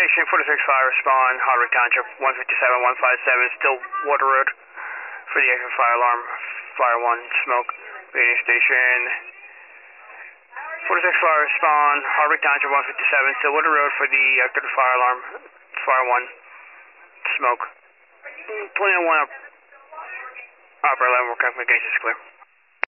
station, 46 fire respond, Hardwick Township, 157, 157, Stillwater Road for the exit fire alarm, fire 1, smoke, radio station. 46 fire respond, Hardwick Township, 157, Stillwater Road for the exit fire alarm, fire 1, smoke. 21 operator level, communications clear.